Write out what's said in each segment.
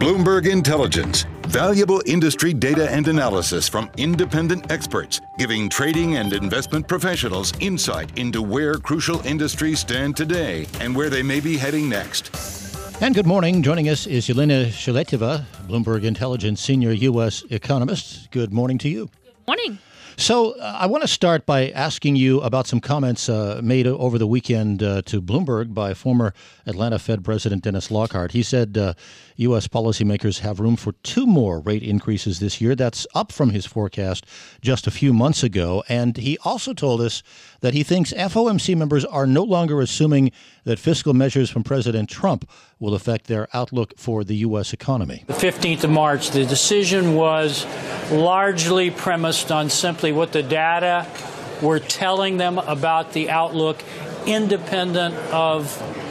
Bloomberg Intelligence. Valuable industry data and analysis from independent experts, giving trading and investment professionals insight into where crucial industries stand today and where they may be heading next. And good morning. Joining us is Yelena Shaletova, Bloomberg Intelligence senior U.S. economist. Good morning to you. Good morning. So I want to start by asking you about some comments made over the weekend to Bloomberg by former Atlanta Fed President Dennis Lockhart. He said U.S. policymakers have room for 2 more rate increases this year. That's up from his forecast just a few months ago. And he also told us that he thinks FOMC members are no longer assuming that fiscal measures from President Trump will affect their outlook for the U.S. economy. The 15th of March, the decision was largely premised on simply what the data were telling them about the outlook, independent of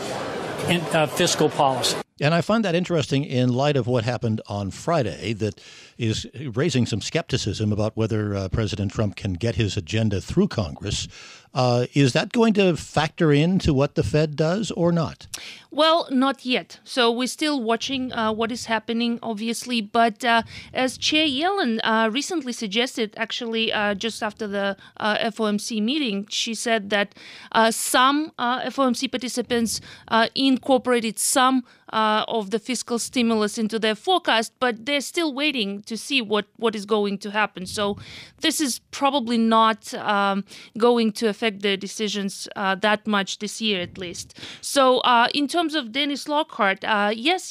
fiscal policy. And I find that interesting in light of what happened on Friday that is raising some skepticism about whether President Trump can get his agenda through Congress. Is that going to factor into what the Fed does or not? Well, not yet. So we're still watching what is happening, obviously. But as Chair Yellen recently suggested, actually, just after the FOMC meeting, she said that some FOMC participants incorporated some of the fiscal stimulus into their forecast, but they're still waiting to see what is going to happen. So this is probably not going to affect their decisions that much this year, at least. So in terms of Dennis Lockhart, yes,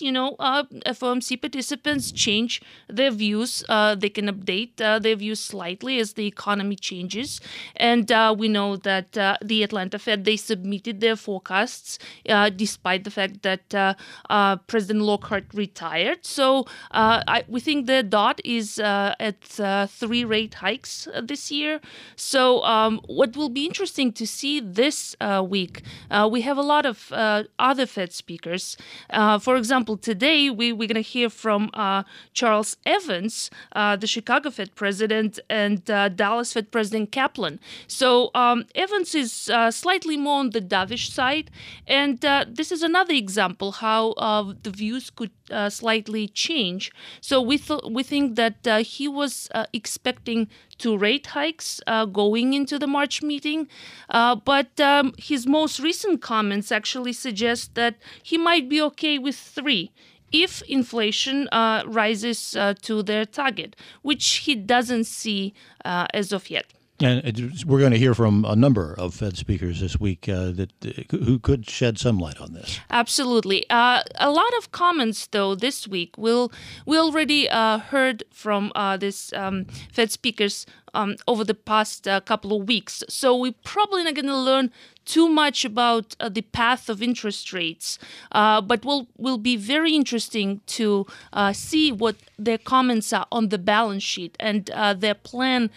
FOMC participants change their views. They can update their views slightly as the economy changes. And we know that the Atlanta Fed, they submitted their forecasts despite the fact that President Lockhart retired. So we think the dot is at 3 rate hikes this year. So what will be interesting to see this week, we have a lot of other Fed speakers. For example, today we're going to hear from Charles Evans, the Chicago Fed president, and Dallas Fed President Kaplan. So Evans is slightly more on the dovish side. And this is another example how the views could slightly change. So we think that he was expecting 2 rate hikes going into the March meeting. But his most recent comments actually suggest that he might be okay with 3 if inflation rises to their target, which he doesn't see as of yet. And we're going to hear from a number of Fed speakers this week who could shed some light on this. Absolutely. A lot of comments, though, this week. We already heard from these Fed speakers over the past couple of weeks. So we're probably not going to learn too much about the path of interest rates, but will be very interesting to see what their comments are on the balance sheet and their plan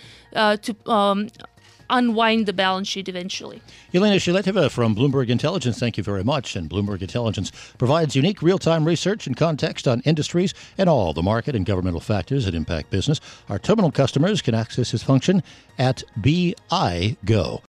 to unwind the balance sheet eventually. Yelena Shaletova from Bloomberg Intelligence, thank you very much. And Bloomberg Intelligence provides unique real-time research and context on industries and all the market and governmental factors that impact business. Our terminal customers can access this function at BIGO.